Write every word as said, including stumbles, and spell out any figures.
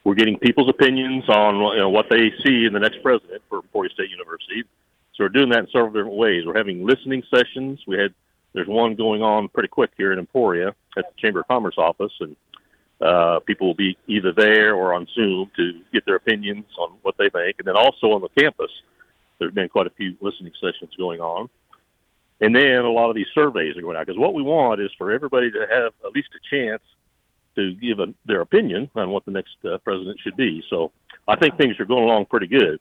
we're getting people's opinions on you know, what they see in the next president for Emporia State University. So we're doing that in several different ways. We're having listening sessions. We had there's one going on pretty quick here in Emporia at the Chamber of Commerce office, and uh, people will be either there or on Zoom to get their opinions on what they think. And then also on the campus, there's been quite a few listening sessions going on. And then a lot of these surveys are going out, because what we want is for everybody to have at least a chance to give a, their opinion on what the next uh, president should be. So I think things are going along pretty good.